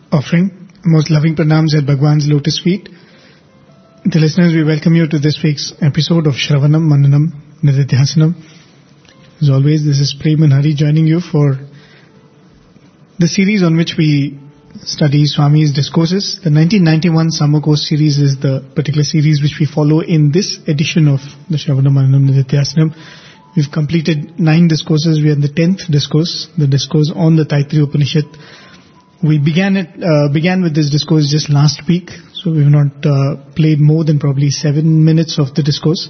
offering most loving pranams at Bhagwan's lotus feet. The listeners, we welcome you to this week's episode of Shravanam Mananam Nididhyasanam. As always, this is Prem and Hari joining you for the series on which we study Swami's discourses. The 1991 Summer Course series is the particular series which we follow in this edition of the Shravanam Mananam Nididhyasanam. We've completed 9 discourses. We are in the 10th discourse, the discourse on the Taittiriya Upanishad. We began with this discourse just last week, so we've not played more than probably 7 minutes of the discourse.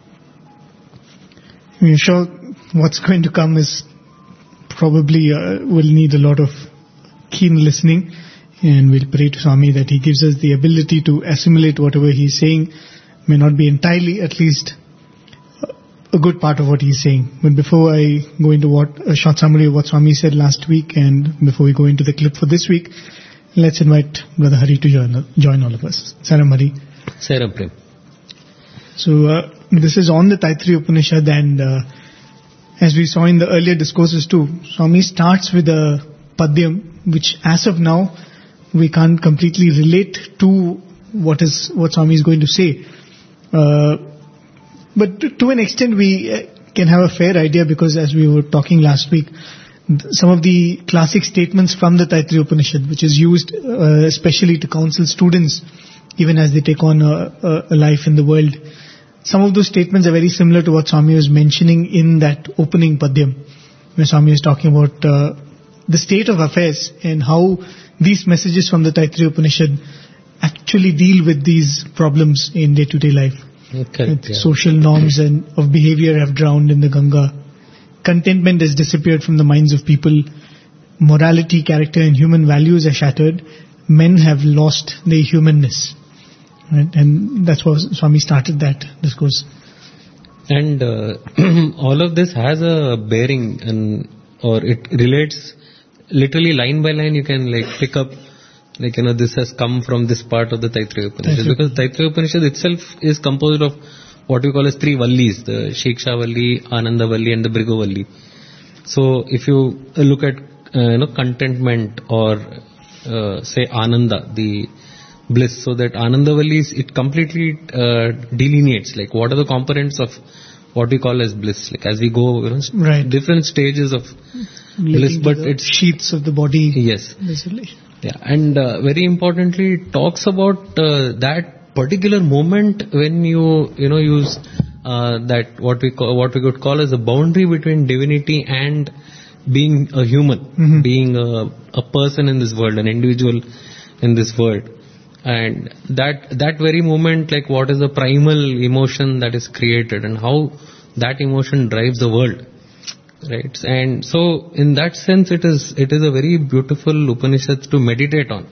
We're sure what's going to come is probably will need a lot of keen listening, and we'll pray to Swami that he gives us the ability to assimilate whatever he's saying. May not be entirely, at least a good part of what he's saying. But before I go into a short summary of what Swami said last week, and before we go into the clip for this week, let's invite Brother Hari to join all of us. Saram Hari. Saram Prem. So this is on the Taittiriya Upanishad, and as we saw in the earlier discourses too, Swami starts with a padyam, which as of now we can't completely relate to what Swami is going to say. But to an extent we can have a fair idea, because as we were talking last week, some of the classic statements from the Taittiriya Upanishad, which is used especially to counsel students even as they take on a life in the world, some of those statements are very similar to what Swami was mentioning in that opening padyam, where Swami was talking about the state of affairs and how these messages from the Taittiriya Upanishad actually deal with these problems in day-to-day life. Okay, Social norms and of behavior have drowned in the Ganga. Contentment has disappeared from the minds of people. Morality, character and human values are shattered. Men have lost their humanness. Right? And that's why Swami started that discourse. And all of this has a bearing, or it relates literally line by line. You can pick up, this has come from this part of the Taittiriya Upanishad. Because Taittiriya Upanishad itself is composed of what we call as 3 vallis, the Shiksha Valli, Ananda Valli and the Bhrigu Valli. So if you look at contentment, or say Ananda, the bliss, so that Ananda Valli it completely delineates what are the components of what we call as bliss. As we go, right, different stages of bliss, but it's sheaths of the body. Yes. Yeah, and very importantly, it talks about that particular moment when you use that what we could call as a boundary between divinity and being a human, being a person in this world, an individual in this world. And that very moment, what is the primal emotion that is created and how that emotion drives the world, right? And so in that sense, it is a very beautiful Upanishad to meditate on,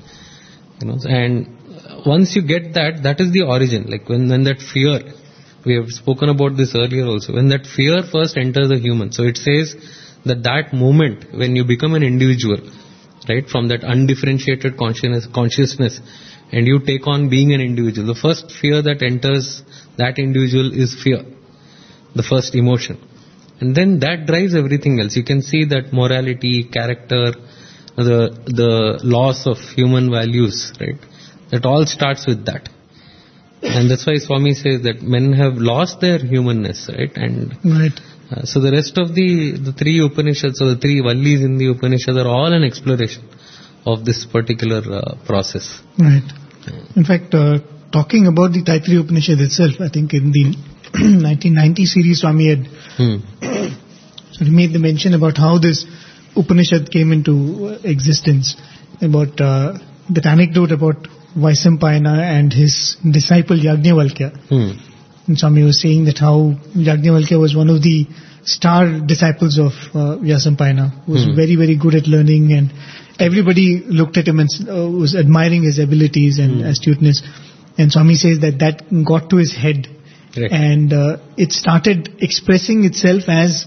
and once you get that is the origin. When that fear, we have spoken about this earlier also, when that fear first enters a human, so it says that moment when you become an individual, right, from that undifferentiated consciousness, and you take on being an individual, the first fear that enters that individual is fear, the first emotion. And then that drives everything else. You can see that morality, character, the loss of human values, right? That all starts with that. And that's why Swami says that men have lost their humanness, right? And right. So the rest of the 3 Upanishads, or the 3 vallis in the Upanishads, are all an exploration of this particular process. Right. In fact, talking about the Taittiriya Upanishad itself, I think in the 1990 series Swami had made the mention about how this Upanishad came into existence, about that anecdote about Vaisampayana and his disciple Yajnavalkya. And Swami was saying that how Yajnavalkya was one of the star disciples of Vyasampayana, who was very, very good at learning, and everybody looked at him and was admiring his abilities and astuteness. And Swami says that got to his head. Right. And it started expressing itself as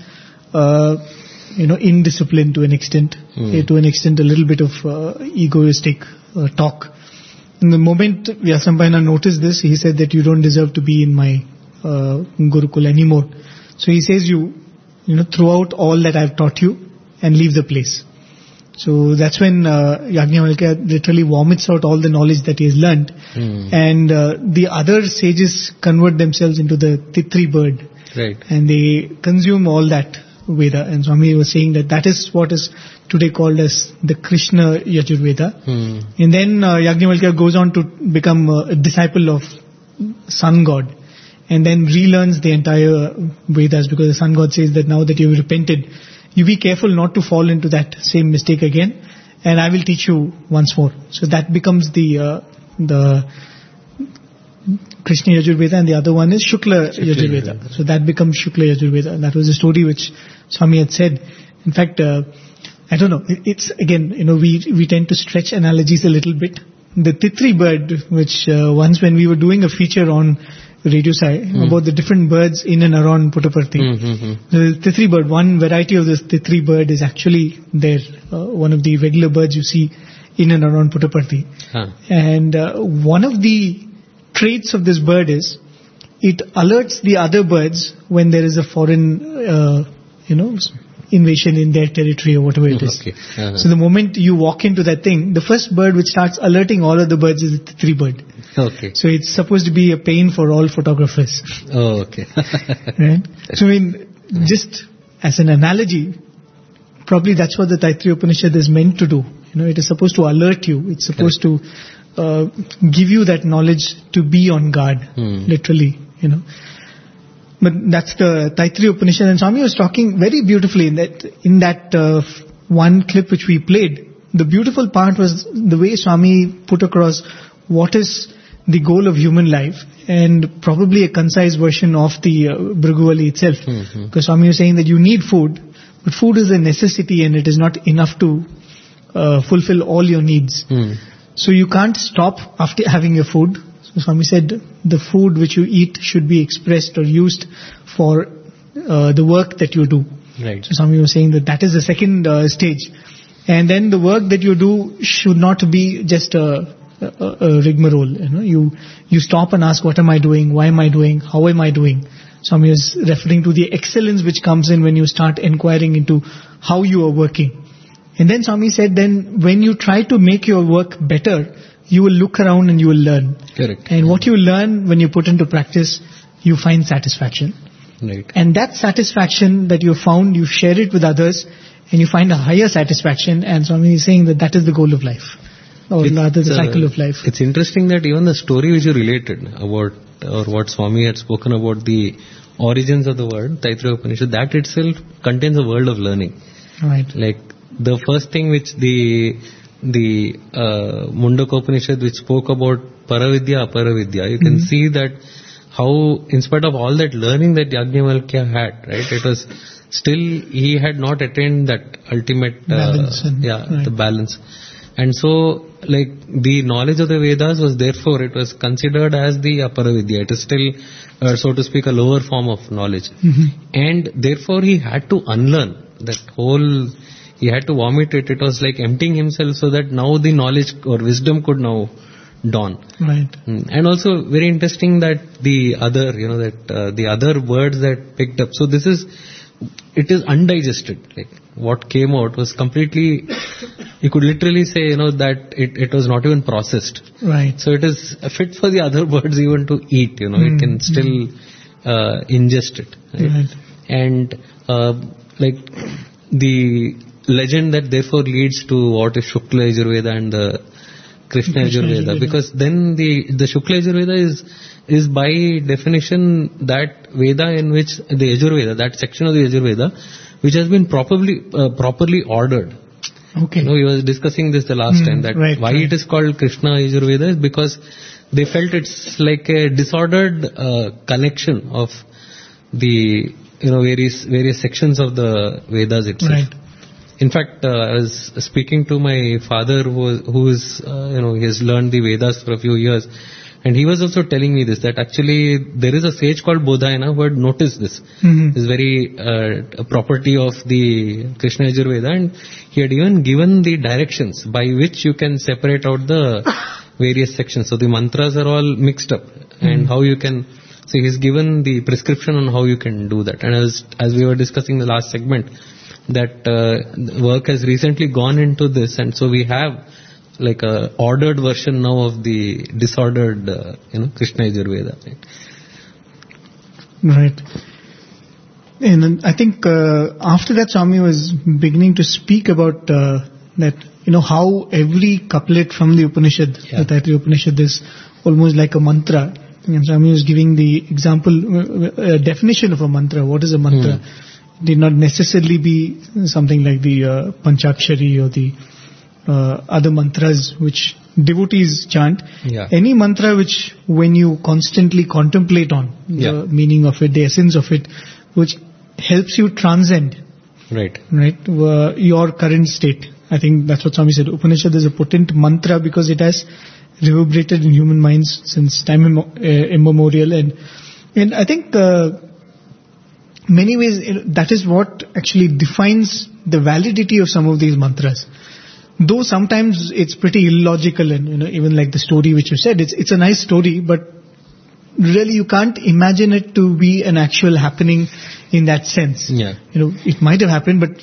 indiscipline to an extent, a little bit of egoistic talk. And the moment Vyasampayana noticed this, he said that you don't deserve to be in my Gurukul anymore. So he says you throw out all that I've taught you and leave the place. So that's when Yajnavalkya literally vomits out all the knowledge that he has learned. And the other sages convert themselves into the Titri bird. Right. And they consume all that Veda. And Swami was saying that is what is today called as the Krishna Yajurveda. And then Yajnavalkya goes on to become a disciple of Sun God. And then relearns the entire Vedas, because the Sun God says that now that you have repented, you be careful not to fall into that same mistake again, and I will teach you once more. So that becomes the Krishna Yajurveda, and the other one is Shukla Yajurveda. So that becomes Shukla Yajurveda. And that was a story which Swami had said. In fact, I don't know, it's again, we tend to stretch analogies a little bit. The Titri bird, which once when we were doing a feature on Radio Sai about the different birds in and around Puttaparthi. The Titri bird, one variety of this Titri bird is actually there, one of the regular birds you see in and around Puttaparthi. And one of the traits of this bird is it alerts the other birds when there is a foreign, invasion in their territory or whatever it is. So the moment you walk into that thing, the first bird which starts alerting all of the birds is the Titri bird. So it's supposed to be a pain for all photographers. Right? So just as an analogy, probably that's what the Taittiriya Upanishad is meant to do. It is supposed to alert you. It's supposed to give you that knowledge to be on guard, literally, But that's the Taittiriya Upanishad. And Swami was talking very beautifully in that one clip which we played. The beautiful part was the way Swami put across what is the goal of human life, and probably a concise version of the Bhriguvali itself. Because Swami was saying that you need food, but food is a necessity and it is not enough to fulfill all your needs. So you can't stop after having your food. So Swami said the food which you eat should be expressed or used for the work that you do. Right. So Swami was saying that is the second stage. And then the work that you do should not be just a rigmarole. You stop and ask, what am I doing? Why am I doing? How am I doing? Swami is referring to the excellence which comes in when you start inquiring into how you are working. And then Swami said, then when you try to make your work better, you will look around and you will learn. Correct. And what you learn when you put into practice, you find satisfaction. Right. And that satisfaction that you found, you share it with others, and you find a higher satisfaction. And Swami is saying that is the goal of life, or rather the cycle of life. It's interesting that even the story which you related about, or what Swami had spoken about the origins of the word, Taittiriya Upanishad, that itself contains a world of learning. Right. Like the first thing which the Mundaka Upanishad, which spoke about Paravidya, Aparavidya, you can see that how, in spite of all that learning that Yajnavalkya had, right, it was still, he had not attained that ultimate balance. The balance. And so, like, the knowledge of the Vedas was therefore, it was considered as the Aparavidya. It is still, so to speak, a lower form of knowledge. And therefore, he had to unlearn that whole, he had to vomit it. It was like emptying himself so that now the knowledge or wisdom could now dawn. Right. And also very interesting that the other, the other words that picked up. So it is undigested. Like what came out was completely, you could literally say, that it was not even processed. Right. So it is fit for the other birds even to eat, it can still ingest it. Right? And like the legend that therefore leads to what is Shukla Yajurveda and the Krishna Yajurveda, because then the Shukla Yajurveda is by definition that Veda in which the Yajurveda, that section of the Yajurveda, which has been properly ordered. Okay. We were discussing this the last time, that why it is called Krishna Yajurveda is because they felt it's like a disordered connection of the various sections of the Vedas itself. Right. In fact, I was speaking to my father who is he has learned the Vedas for a few years, and he was also telling me this, that actually there is a sage called Bodhayana who had noticed this. This very property of the Krishna Yajurveda, and he had even given the directions by which you can separate out the various sections. So the mantras are all mixed up, and how you can So he's given the prescription on how you can do that. And as we were discussing the last segment, that work has recently gone into this, and so we have like a ordered version now of the disordered, Krishna Yajurveda. Right. And I think after that, Swami was beginning to speak about that, how every couplet from the Upanishad, the Taittiriya Upanishad, is almost like a mantra. And Swami was giving the example, definition of a mantra. What is a mantra? It did not necessarily be something like the Panchakshari or the other mantras which devotees chant. Yeah. Any mantra which, when you constantly contemplate on the meaning of it, the essence of it, which helps you transcend, right, your current state. I think that's what Swami said. Upanishad is a potent mantra because it has reverberated in human minds since time immemorial, and I think many ways that is what actually defines the validity of some of these mantras. Though sometimes it's pretty illogical, and even like the story which you said, it's a nice story, but really you can't imagine it to be an actual happening in that sense. Yeah. It might have happened, but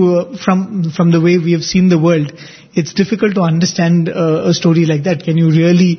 from the way we have seen the world, it's difficult to understand a story like that. Can you really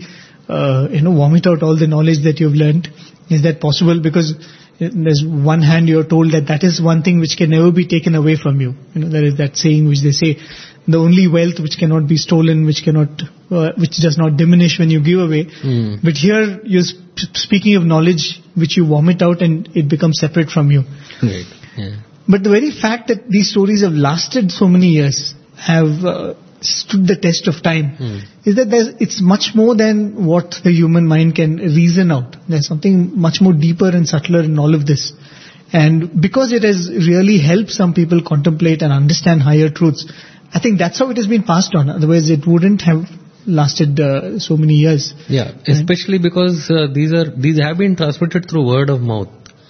vomit out all the knowledge that you've learned? Is that possible? Because there's one hand you're told that is one thing which can never be taken away from you. There is that saying which they say, the only wealth which cannot be stolen, which does not diminish when you give away. But here you're speaking of knowledge which you vomit out and it becomes separate from you. Right. Yeah. But the very fact that these stories have lasted so many years, have stood the test of time, is that it's much more than what the human mind can reason out. There's something much more deeper and subtler in all of this. And because it has really helped some people contemplate and understand higher truths, I think that's how it has been passed on. Otherwise, it wouldn't have lasted so many years. Yeah, especially because these have been transmitted through word of mouth.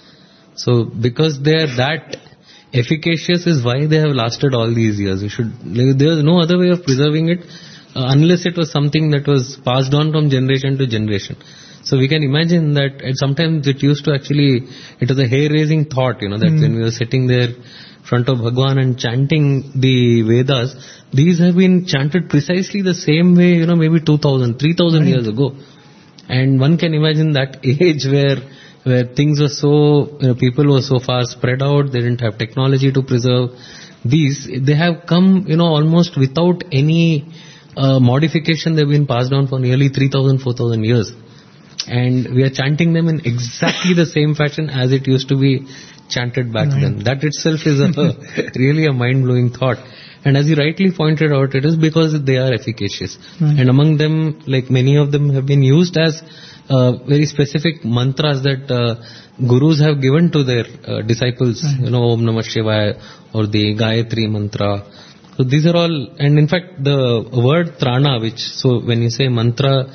So because they are that efficacious is why they have lasted all these years. There is no other way of preserving it unless it was something that was passed on from generation to generation. So we can imagine that sometimes it used to it was a hair-raising thought, that when we were sitting there in front of Bhagwan and chanting the Vedas, these have been chanted precisely the same way, maybe 2,000, 3,000 years ago. And one can imagine that age where things were so, people were so far spread out, they didn't have technology to preserve these. They have come, almost without any modification. They've been passed on for nearly 3,000, 4,000 years. And we are chanting them in exactly the same fashion as it used to be chanted back then. That itself is really a mind-blowing thought. And as you rightly pointed out, it is because they are efficacious. And among them, like many of them have been used as very specific mantras that gurus have given to their disciples, Om Namah Shivaya or the Gayatri mantra. So these are all, and in fact the word Trana, so when you say mantra,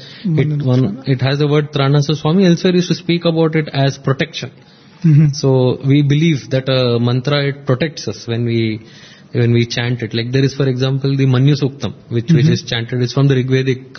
it has the word Trana. So Swami elsewhere used to speak about it as protection. So we believe that a mantra, it protects us when we chant it. Like there is, for example, the Manyu Suktam, which is chanted. It's from the Rigvedic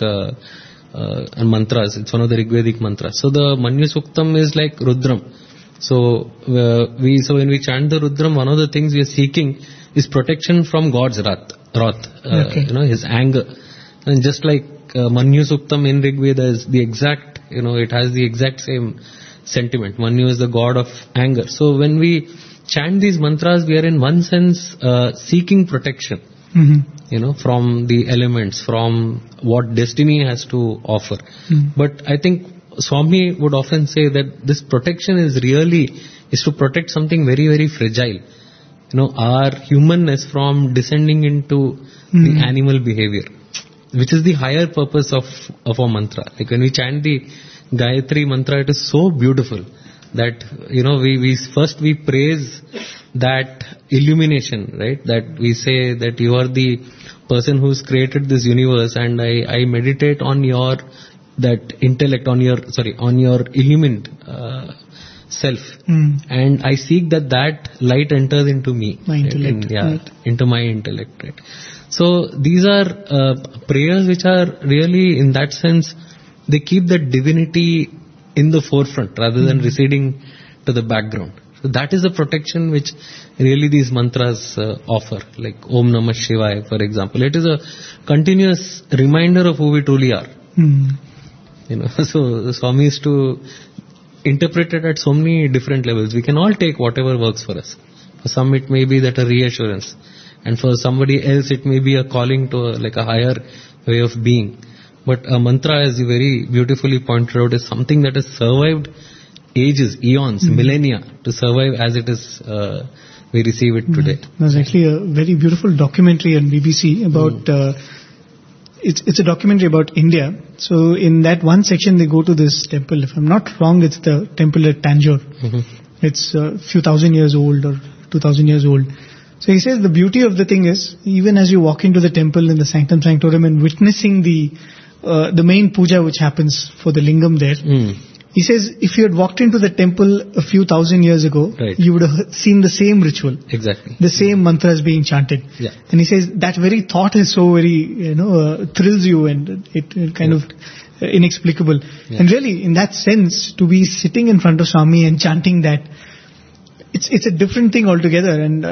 mantras. It's one of the Rigvedic mantras. So the Manyu Suktam is like Rudram. So when we chant the Rudram, one of the things we are seeking is protection from God's wrath, His anger. And just like Manyu Suktam in Rigveda is the exact, it has the exact same sentiment. Manyu is the god of anger. So when we chant these mantras, we are in one sense seeking protection, from the elements, from what destiny has to offer. But I think Swami would often say that this protection is to protect something very, very fragile. Our humanness from descending into the animal behavior, which is the higher purpose of a mantra. Like when we chant the Gayatri mantra, it is so beautiful that, we praise that illumination, right? That we say that you are the person who's created this universe, and I meditate on your intellect, on your illumined self, and I seek that light enters into me, my intellect, into my intellect, right? So these are prayers which are really, in that sense, they keep the divinity in the forefront rather than receding to the background. So that is the protection which really these mantras offer, like Om Namah Shivaya, for example. It is a continuous reminder of who we truly are. So Swami is to interpret it at so many different levels. We can all take whatever works for us. For some it may be that a reassurance, and for somebody else it may be a calling to a higher way of being. But a mantra, as you very beautifully pointed out, is something that has survived ages, eons, millennia to survive as it is. We receive it today. There's actually a very beautiful documentary on BBC about. It's a documentary about India. So in that one section they go to this temple. If I'm not wrong, it's the temple at Tanjore. It's a few thousand years old or 2000 years old. So he says the beauty of the thing is, even as you walk into the temple in the Sanctum Sanctorum and witnessing the main puja which happens for the lingam there, he says if you had walked into the temple a few thousand years ago, you would have seen the same ritual. Exactly. The same mantras being chanted. Yeah. And he says that very thought is so very, thrills you, and it kind of inexplicable. Yeah. And really, in that sense, to be sitting in front of Swami and chanting that, it's a different thing altogether. And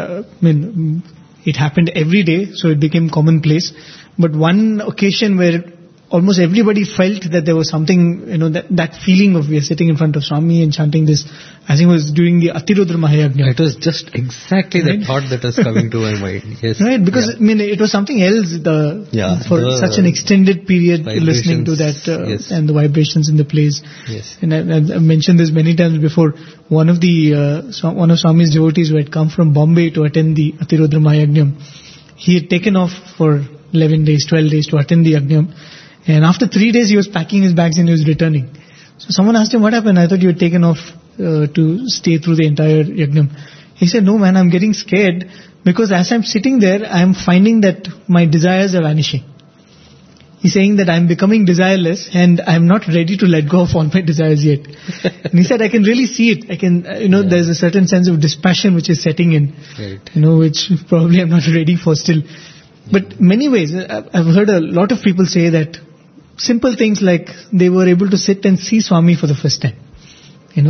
it happened every day, so it became commonplace. But one occasion where almost everybody felt that there was something, that feeling of we are sitting in front of Swami and chanting this, I think it was during the Atirudra Mahayagna. It was just exactly that thought that was coming to my mind. Yes. Right, because it was something else for such an extended period, listening to that and the vibrations in the place. Yes. And I've mentioned this many times before. One of Swami's devotees who had come from Bombay to attend the Atirudra Mahayagna, he had taken off for 11 days, 12 days to attend the Yajna. And after 3 days, he was packing his bags and he was returning. So someone asked him, what happened? I thought you had taken off to stay through the entire Yajnam. He said, no man, I'm getting scared because as I'm sitting there, I'm finding that my desires are vanishing. He's saying that I'm becoming desireless and I'm not ready to let go of all my desires yet. And he said, I can really see it. I can, there's a certain sense of dispassion which is setting in, which probably I'm not ready for still. But many ways, I've heard a lot of people say that simple things like they were able to sit and see Swami for the first time, in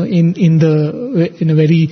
a very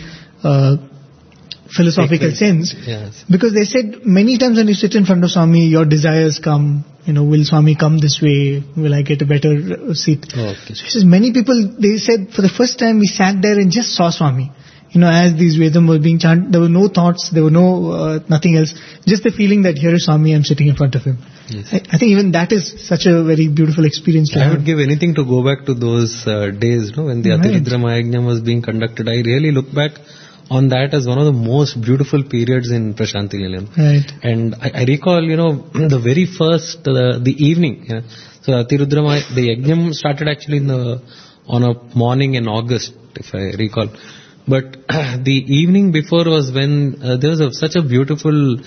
philosophical sense. Yes. Because they said many times when you sit in front of Swami, your desires come. Will Swami come this way? Will I get a better seat? Okay. So he says many people, they said for the first time we sat there and just saw Swami. As these Vedam were being chanted, there were no thoughts, there were no nothing else. Just the feeling that here is Swami, I'm sitting in front of him. Yes. I think even that is such a very beautiful experience to have. I would give anything to go back to those days, when the Atirudra Mahayagna was being conducted. I really look back on that as one of the most beautiful periods in Prashanti Nilayam. Right. And I recall, the very first, the evening. So Atirudra the Yajnam started actually on a morning in August, if I recall. But the evening before was when there was such a beautiful,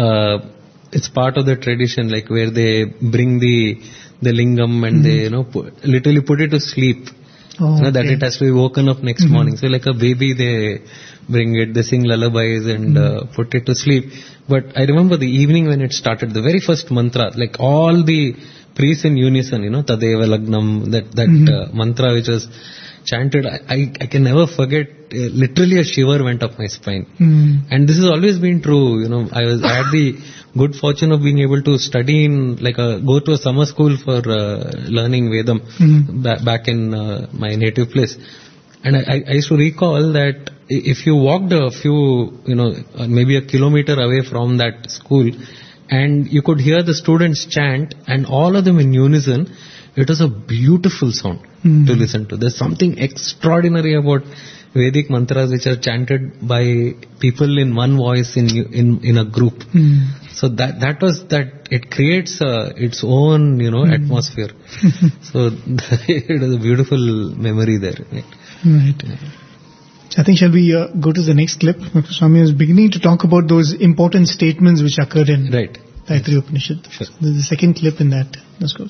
it's part of the tradition, like where they bring the lingam and they, literally put it to sleep. That it has to be woken up next morning. So like a baby, they bring it, they sing lullabies and put it to sleep. But I remember the evening when it started, the very first mantra, like all the priests in unison, Tadeva Lagnam, that mantra which was chanted, I can never forget, literally a shiver went up my spine. And this has always been true, I had the good fortune of being able to study go to a summer school for learning Vedam back in my native place. And I used to recall that if you walked a few, maybe a kilometer away from that school and you could hear the students chant and all of them in unison, it was a beautiful sound to listen to. There's something extraordinary about Vedic mantras which are chanted by people in one voice in a group. So that was that it creates its own atmosphere. So it was a beautiful memory there. Right. So I think shall we go to the next clip? Dr. Swami was beginning to talk about those important statements which occurred in Taittiriya Upanishad. Sure. So there's a second clip in that. Let's go.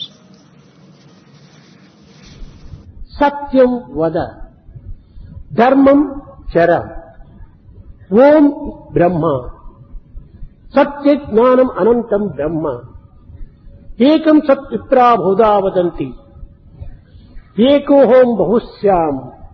Satyam vada, dharmam chara, om brahma, satyat jnanam anantam brahma, ekam sat vipra bhoda vadanti, ఏకోహోం బహుశ్యాం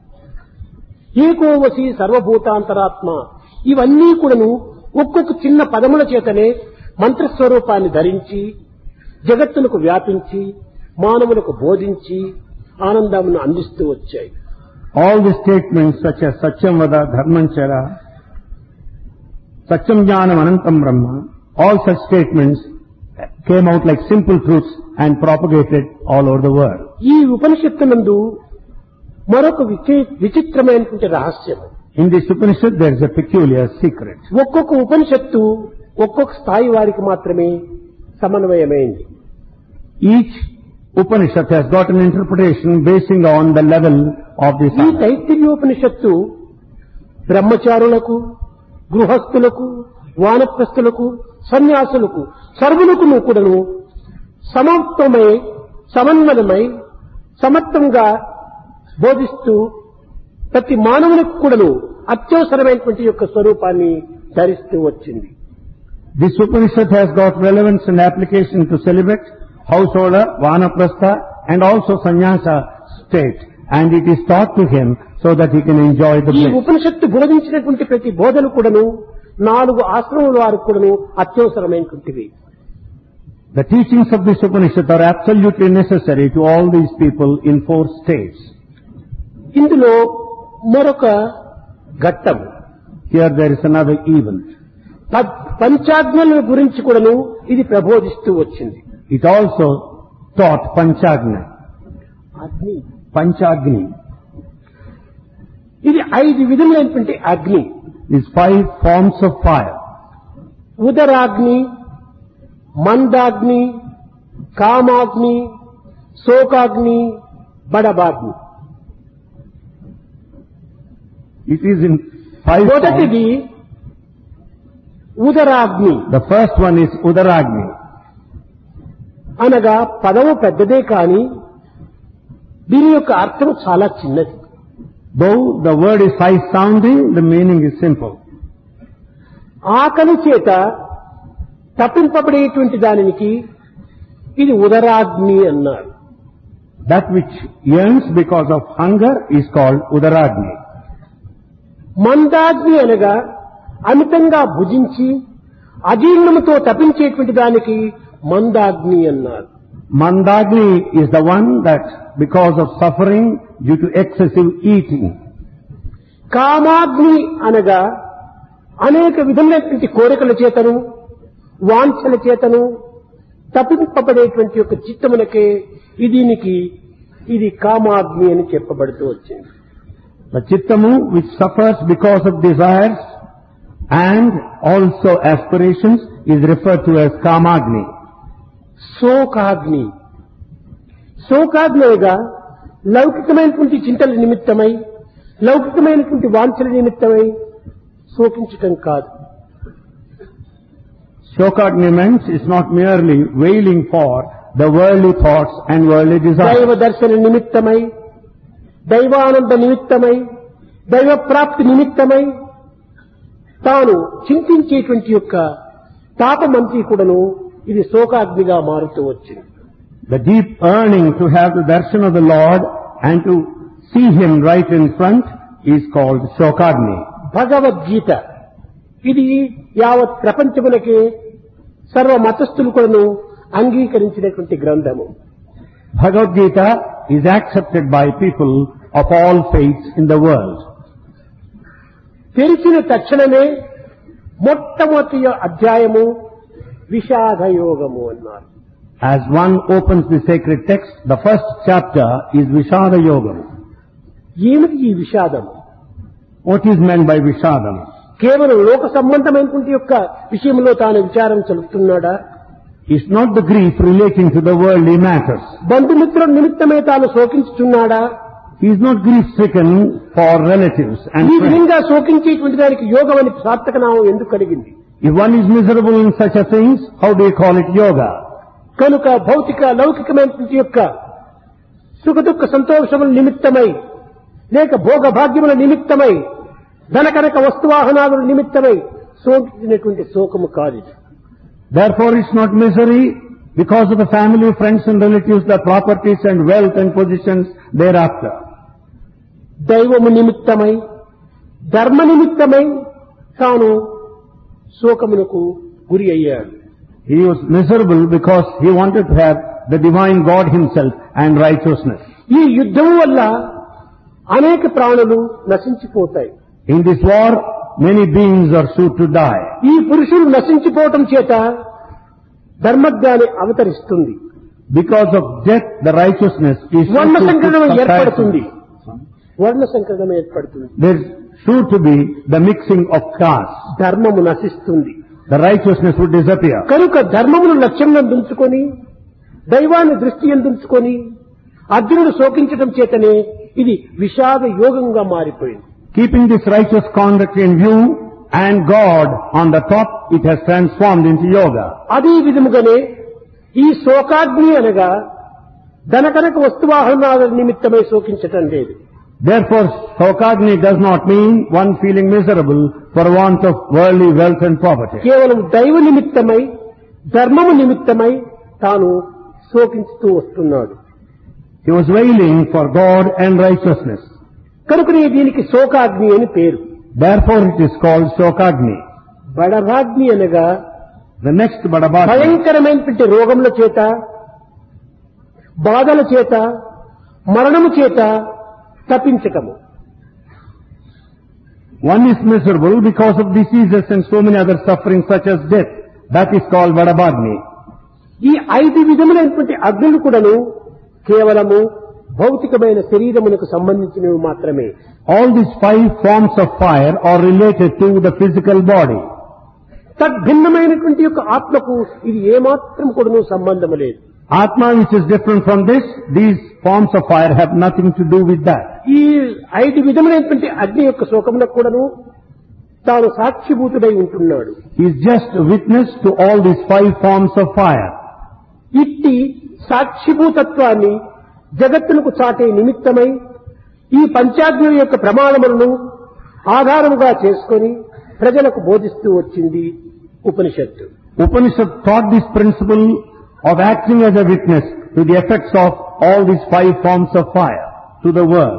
ఏకోవసి సర్వభూతాంతరాత్మ. ఇవన్నీ కూడాను ఒక్కొక్క చిన్న పదముల చేతనే మంత్రస్వరూపాన్ని ధరించి జగత్తులకు వ్యాపించి మానవులకు బోధించి ఆనందమును అందిస్తూ వచ్చాయి. All the statements such as Satyam Vada, Dharmam Chara, Satyam Jnanam Anantam Brahma, all such statements came out like simple truths and propagated all over the world. ఈ ఉపనిషత్తునందు మరొక విచిత్రమైనటువంటి రహస్యం. In this Upanishad there is a peculiar secret. ఒక్కొక్క ఉపనిషత్తు ఒక్కొక్క స్థాయి వారికి మాత్రమే సమన్వయమైంది. Each Upanishad has got an interpretation basing on the level of the ఈ తైత్తిరీయోపనిషత్తు బ్రహ్మచారులకు, గృహస్థులకు, వానప్రస్థులకు, సన్యాసులకు సర్వులకు కూడాను సమత్వమై సమన్వయమై సమత్వంగా బోధిస్తూ ప్రతి మానవునికి కూడాను అత్యవసరమైనటువంటి యొక్క స్వరూపాన్ని ధరిస్తూ వచ్చింది. This Upanishad has got relevance and application to celibate, householder, vanaprastha and also sannyasa state, and it is taught to him so that he can enjoy the ఈ bliss. ఉపనిషత్తు బోధించినటువంటి ప్రతి బోధన కూడాను 4 ఆశ్రమముల వారికి కూడాను అత్యవసరమైనటువంటివి. The teachings of this Upanishad are absolutely necessary to all these people in 4 states. ఇందులో మరొక ఘట్టం. Here there is another event. Panchagnula గురించి కూడాను ఇది ప్రబోధిస్తూ వచ్చింది. It also taught Panchagni. అగ్ని, Panchagni. ఇది 5 విధములైనటువంటి అగ్ని. These 5 forms of fire. ఉదరాగ్ని, మందాగ్ని, కామాగ్ని, శోకాగ్ని, బడబాగ్ని. It is in 5 మొదటిది forms. ఉదరాగ్ని The first one is Udaragni. అనగా పదము పెద్దదే కాని దీని యొక్క అర్థం చాలా చిన్నది. Though the word is high sounding, the meaning is simple. ఆకలి చేత తప్పింపబడేటువంటి దానికి ఇది ఉదరాగ్ని అన్నారు. That which yearns because of hunger is called Udaragni. మందాగ్ని అనగా అమితంగా భుజించి అజీర్ణముతో తప్పించేటువంటి దానికి మందాగ్ని అన్నారు. Mandagni is the one that because of suffering due to excessive eating. కామాగ్ని అనగా అనేక విధమైనటువంటి కోరికల చేతను వాంఛల చేతను తప్పింపబడేటువంటి యొక్క చిత్తమునకే దీనికి ఇది కామాగ్ని అని చెప్పబడుతూ వచ్చింది. The chittamu which suffers because of desires and also aspirations is referred to as Kamagni. శోకాగ్ని, శోకాగ్నిగా లౌకికమైనటువంటి చింతల నిమిత్తమై లౌకికమైనటువంటి వాంఛల నిమిత్తమై శోకించటం కాదు. Shokagni means is not merely wailing for the worldly thoughts and worldly దైవ desires. దర్శన నిమిత్తమై, దైవానంద నిమిత్తమై, దైవ ప్రాప్తి నిమిత్తమై తాను చింతించేటువంటి యొక్క తాపమంతి కూడాను ఇది శోకాగ్నిగా మారుతూ వచ్చింది. The deep yearning to have the darshan of the Lord and to see Him right in front is called Shokagni. Bhagavad Gita ఇది యావత్ ప్రపంచములకే సర్వ మతస్థులు కూడాను అంగీకరించినటువంటి గ్రంథము. Bhagavad Gita is accepted by people of all faiths in the world. తెరిచిన తక్షణమే మొట్టమొదటి అధ్యాయము విషాదయోగము అన్నారు. As one opens the sacred text, the first chapter is Vishada Yogam. ఏమిటి ఈ విషాదం? What is meant by Vishadam? కేవలం లోక సంబంధమైనటువంటి యొక్క విషయంలో తాను విచారం చెలుపుతున్నాడా? It's not the grief relating to the worldly matters. బంధుమిత్రుల నిమిత్తమే తాను శోకించుతున్నాడా? He is not grief-stricken for relatives and ఈ friends. విధంగా శోకించేటువంటి దానికి యోగం అని సార్థక నామం ఎందుకు కలిగింది? If one is miserable in such a things, how do you call it yoga? కనుక భౌతిక లౌకికమైనటువంటి యొక్క సుఖ దుఃఖ సంతోషముల నిమిత్తమై లేక భోగ భాగ్యముల నిమిత్తమై ధనకనక వస్తువాహనాదుల నిమిత్తమై శోకించినటువంటి శోకము కాదు. Therefore it's not misery Because of the family, friends and relatives, the properties and wealth and positions thereafter. దైవము నిమిత్తమై ధర్మ నిమిత్తమై తాను శోకమునకు గురి అయ్యాడు. He was miserable because he wanted to have the divine God himself and righteousness. ఈ యుద్ధం వల్ల అనేక ప్రాణులు నశించిపోతాయి. In this war, many beings are sure to die. ఈ పురుషుడు నశించిపోవటం చేత ధర్మజ్ఞాని అవతరిస్తుంది. Because of death, the righteousness is sure వర్ణ to సంకరణం ఏర్పడుతుంది. subside. వర్ణ సంకరణం ఏర్పడుతుంది. There's sure to be the mixing of castes. ధర్మము నశిస్తుంది. The righteousness would disappear. కనుక ధర్మమును లక్ష్యంగా ఉంచుకొని దైవాన్ని దృష్టి ఎందుంచుకొని అర్జునుడు శోకించడం చేతనే ఇది విషాద యోగంగా మారిపోయింది. Keeping this righteous conduct in view and God on the top, it has transformed into yoga. అదే విధముగానే ఈ శోకాగ్ని అనగా ధనకనక వస్తువాహనాల నిమిత్తమై శోకించటం లేదు. Therefore, Shokagni does not mean one feeling miserable for want of worldly wealth and property. కేవలం దైవ నిమిత్తమై ధర్మము నిమిత్తమై తాను శోకించుతూ వస్తున్నాడు. He was wailing for God and righteousness. కనుకనే దీనికి శోకాగ్ని అని పేరు. Therefore, it is called Shokagni. బడభాగ్ని అనగా The next Badabhagni. భయంకరమైనటువంటి రోగముల చేత, బాధల చేత, మరణము చేత తప్పించటము. One is miserable because of diseases and so many other sufferings such as death. That is called Badabhagni. ఈ 5 విధములైనటువంటి అగ్నులు కూడాను కేవలము భౌతికమైన శరీరమునకు సంబంధించినవి మాత్రమే. All these 5 forms of fire are related to the physical body. తద్భిన్నమైనటువంటి యొక్క ఆత్మకు ఇది ఏమాత్రం కూడాను సంబంధము లేదు. Atma, which is different from this, these forms of fire have nothing to do with that. ఈ 5 విధములైనటువంటి అగ్ని యొక్క శోకమునకు కూడాను తాను సాక్షిభూతుడై ఉంటున్నాడు. He is just a witness to all these 5 forms of fire. ఇట్టి సాక్షిభూతత్వాన్ని జగత్తునకు చాటే నిమిత్తమై ఈ పంచాగ్నుల యొక్క ప్రమాణములను ఆధారముగా చేసుకొని ప్రజలకు బోధిస్తూ వచ్చింది ఉపనిషత్తు. Upanishad taught this principle of acting as a witness to the effects of all these 5 forms of fire to the world.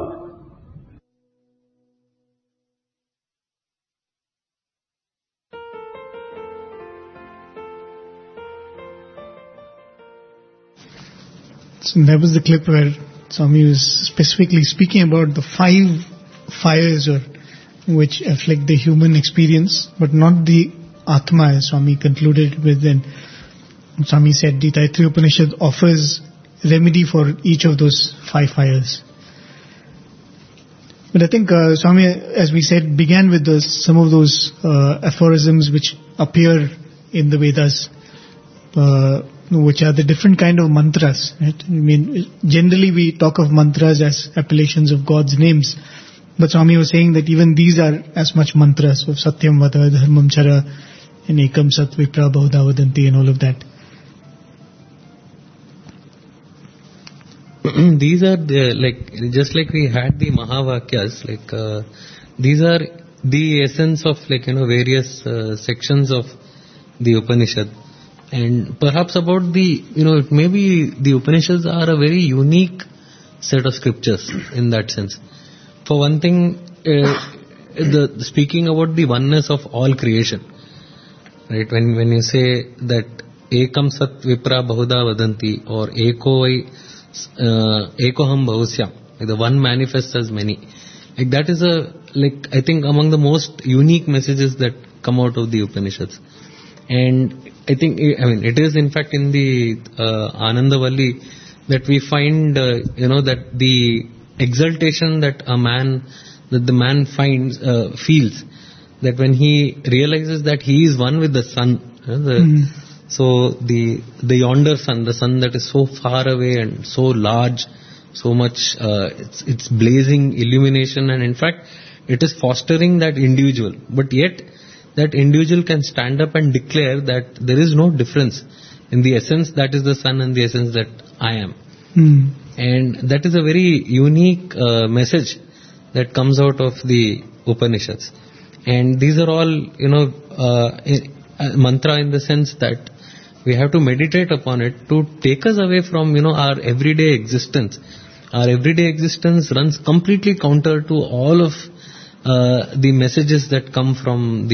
So that was the clip where Swami was specifically speaking about the 5 fires which afflict the human experience, but not the Atma, as Swami concluded with. And Swami said the Taittiriya Upanishad offers remedy for each of those 5 fires. But I think Swami, as we said, began with some of those aphorisms which appear in the Vedas, which are the different kind of mantras. Right? I mean, generally we talk of mantras as appellations of God's names, but Swami was saying that even these are as much mantras of Satyam Vada, Dharmam Chara, and Ekam Sat Vipra Bahuda Vadanti and all of that. These are just like we had the Mahavakyas, these are the essence of various sections of the Upanishad. And perhaps about maybe the Upanishads are a very unique set of scriptures in that sense. For one thing, speaking about the oneness of all creation, right? When you say that Ekam Sat Vipra Bahuda Vadanti or Ekoham Bahusyam, the one manifests as many. That is I think among the most unique messages that come out of the Upanishads. And I think, it is in fact in the Anandavalli that we find, that the exaltation that the man feels, that when he realizes that he is one with the sun, so the yonder sun, the sun that is so far away and so large, so much, it's blazing illumination, and in fact, it is fostering that individual. But yet, that individual can stand up and declare that there is no difference in the essence that is the sun and the essence that I am. And that is a very unique message that comes out of the Upanishads. And these are all, mantra in the sense that We have to meditate upon it to take us away from, our everyday existence. Our everyday existence runs completely counter to all of the messages that come from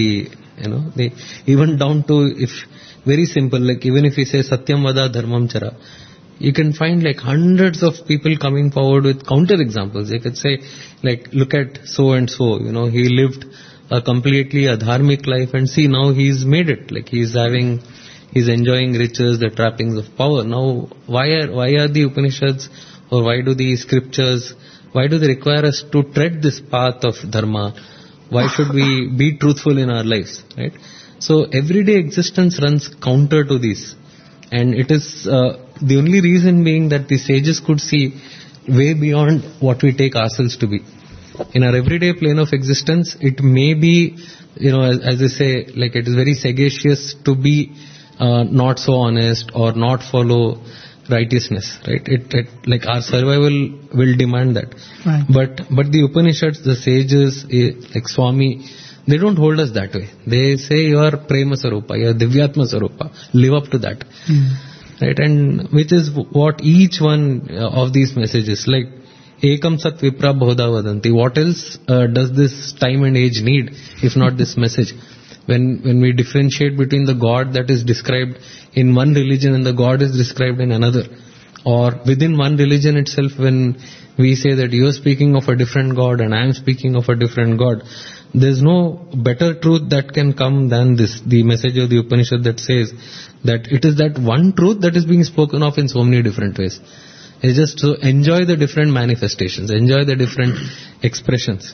even down to, if very simple, like even if we say Satyam Vada Dharmam Chara, you can find like hundreds of people coming forward with counter examples. They could say, like, look at so and so, he lived a completely adharmic life, and see now he's made it. Like he's enjoying riches, the trappings of power. Now, why are the Upanishads, or why do the scriptures, why do they require us to tread this path of dharma? Why should we be truthful in our lives, right? So everyday existence runs counter to this. And it is the only reason being that the sages could see way beyond what we take ourselves to be. In our everyday plane of existence, it may be, as I say, like it is very sagacious to be not so honest or not follow righteousness, right? It like our survival will demand that. Right. But the Upanishads, the sages, like Swami, they don't hold us that way. They say you are Prema Sarupa, you are Divyatma Sarupa. Live up to that. Right? And which is what each one of these messages, like Ekam Sat Vipra Bahuda Vadanti. What else does this time and age need if not this message? When we differentiate between the God that is described in one religion and the God is described in another, or within one religion itself, when we say that you are speaking of a different God and I am speaking of a different God, there's no better truth that can come than this, the message of the Upanishad that says that it is that one truth that is being spoken of in so many different ways. It's just to enjoy the different manifestations, enjoy the different expressions.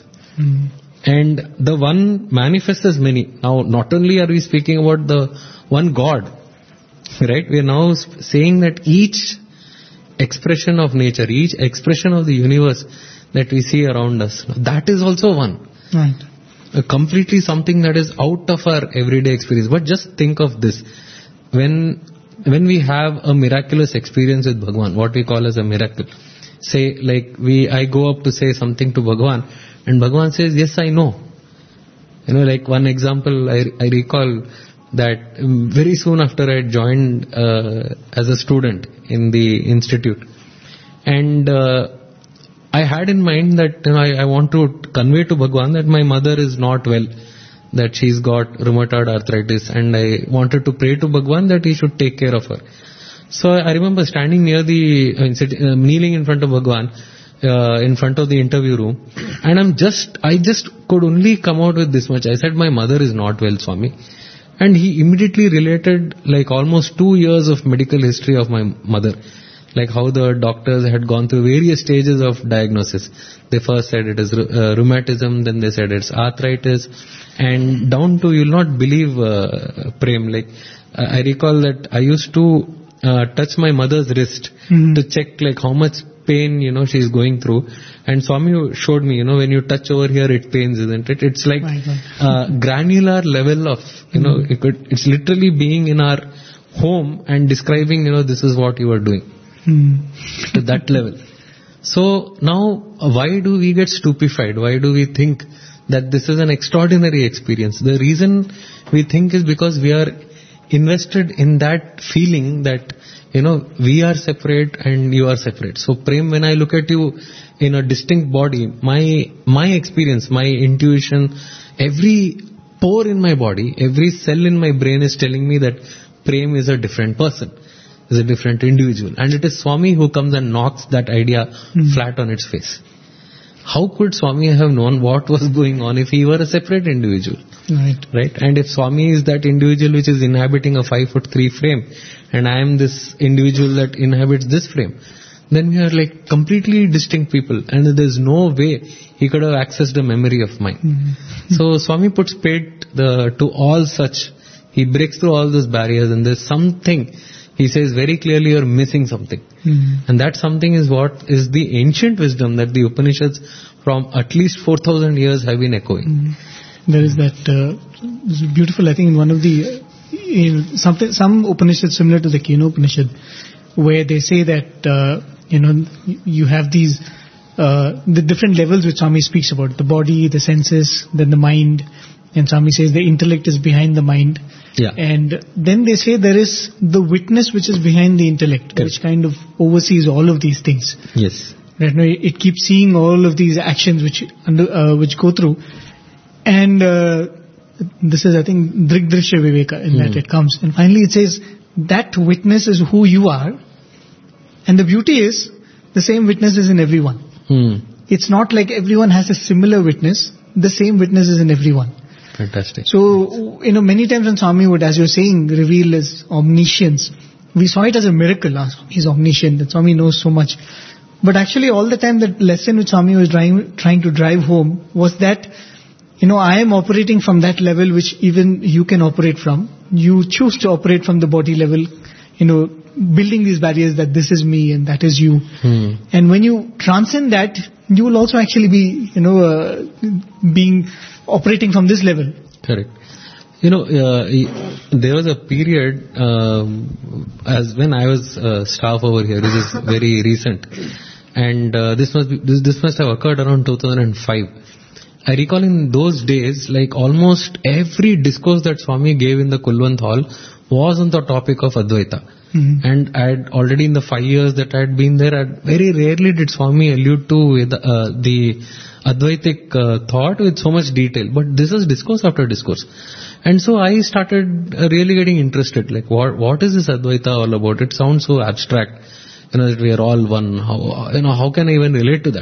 And the one manifests as many. Now, not only are we speaking about the one God, right? We are now saying that each expression of nature, each expression of the universe that we see around us, that is also one. Right. Completely something that is out of our everyday experience. But just think of this. When we have a miraculous experience with Bhagwan, what we call as a miracle, say like I go up to say something to Bhagwan, and Bhagwan says, yes, I know. Like one example, I recall that very soon after I had joined as a student in the institute, and I had in mind that I want to convey to Bhagwan that my mother is not well, that she's got rheumatoid arthritis, and I wanted to pray to Bhagwan that he should take care of her. So I remember standing near kneeling in front of Bhagwan, in front of the interview room, and I just could only come out with this much. I said, my mother is not well, Swami. And he immediately related like almost 2 years of medical history of my mother. Like how the doctors had gone through various stages of diagnosis. They first said it is rheumatism, then they said it's arthritis, and down to, you'll not believe, Prem, like I recall that I used to touch my mother's wrist to check like how much pain, she's going through. And Swami showed me, when you touch over here, it pains, isn't it? It's like granular level of, it's literally being in our home and describing, this is what you are doing. To that level. So now, why do we get stupefied? Why do we think that this is an extraordinary experience? The reason we think is because we are invested in that feeling that, we are separate and you are separate. So Prem, when I look at you in a distinct body, my experience, my intuition, every pore in my body, every cell in my brain is telling me that Prem is a different person, is a different individual. And it is Swami who comes and knocks that idea flat on its face. How could Swami have known what was going on if he were a separate individual? Right? And if Swami is that individual which is inhabiting a 5'3" frame, and I am this individual that inhabits this frame, then we are like completely distinct people, and there's no way he could have accessed a memory of mine. So Swami puts paid to all such. He breaks through all those barriers, and there's something. He says very clearly, you're missing something. And that something is what is the ancient wisdom that the Upanishads from at least 4,000 years have been echoing. There is that this is beautiful, I think, in one of the some Upanishads similar to the Kena Upanishad, where they say that you have these the different levels which Swami speaks about: the body, the senses, then the mind, And Swami says the intellect is behind the mind. Yeah. And then they say there is the witness which is behind the intellect, Correct. which kind of oversees all of these things. Yes. Right? No, it keeps seeing all of these actions which go through. And this is, I think, Drigdrishya Viveka, in that it comes. And finally it says, that witness is who you are. And the beauty is, the same witness is in everyone. It's not like everyone has a similar witness. The same witness is in everyone. Fantastic. So, many times when Swami would, as you're saying, reveal his omniscience, we saw it as a miracle. He's omniscient, that Swami knows so much. But actually all the time that lesson which Swami was trying to drive home was that, I am operating from that level which even you can operate from. You choose to operate from the body level, building these barriers that this is me and that is you. And when you transcend that, you will also actually be, operating from this level. Correct. There was a period as when I was staff over here, which is very recent, and this must have occurred around 2005. I recall in those days, like almost every discourse that Swami gave in the Kulwant Hall was on the topic of Advaita. And I had already in the 5 years that I had been there, very rarely did Swami allude to the Advaitic thought with so much detail. But this is discourse after discourse. And so I started really getting interested, like what is this Advaita all about? It sounds so abstract, that we are all one. How can I even relate to that?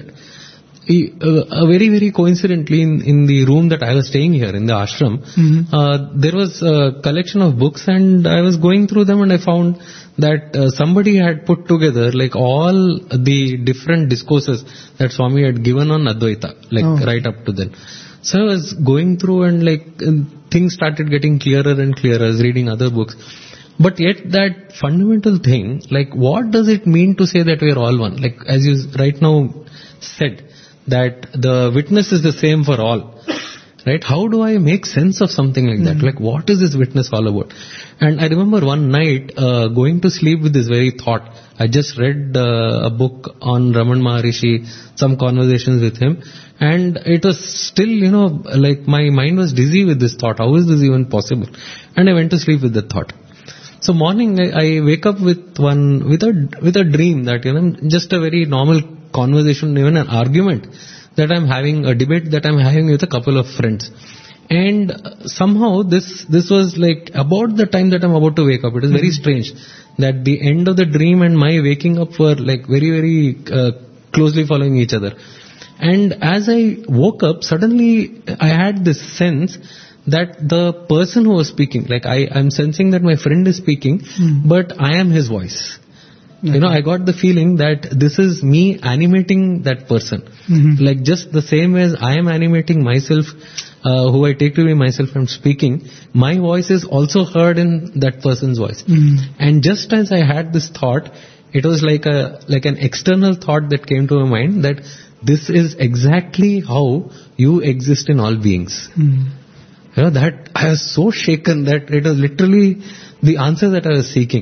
Very, very coincidentally, in the room that I was staying here, in the ashram, there was a collection of books, and I was going through them, and I found that somebody had put together like all the different discourses that Swami had given on Advaita, right up to then. So I was going through, and things started getting clearer and clearer as reading other books. But yet that fundamental thing, what does it mean to say that we are all one? As you right now said, that the witness is the same for all, right? How do I make sense of something like that? What is this witness all about? And I remember one night going to sleep with this very thought. I just read a book on Raman Maharishi, some conversations with him, and it was still, my mind was dizzy with this thought. How is this even possible? And I went to sleep with that thought. So morning I wake up with a dream that, just a very normal conversation, even an argument that I'm having, a debate that I'm having with a couple of friends. And somehow this was about the time that I'm about to wake up. It is very strange that the end of the dream and my waking up were very, very closely following each other. And as I woke up, suddenly I had this sense that the person who was speaking, I'm sensing that my friend is speaking, but I am his voice. I got the feeling that this is me animating that person. Just the same as I am animating myself, who I take to be myself and speaking, my voice is also heard in that person's voice. And just as I had this thought, it was like an external thought that came to my mind that this is exactly how you exist in all beings. That I was so shaken that it was literally the answer that I was seeking.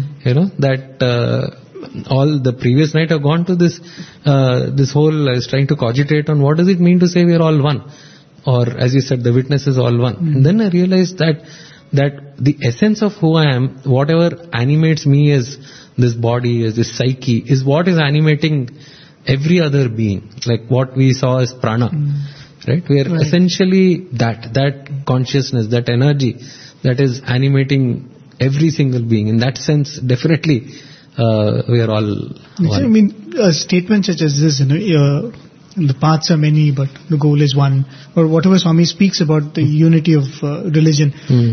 That all the previous night I've gone to this whole, I was trying to cogitate on what does it mean to say we are all one? Or as you said, the witness is all one. And then I realized that the essence of who I am, whatever animates me as this body, as this psyche, is what is animating every other being. What we saw as prana. Right? We are essentially that consciousness, that energy that is animating every single being. In that sense, definitely, we are all one. I mean, a statement such as this, the paths are many, but the goal is one, or whatever Swami speaks about the unity of religion.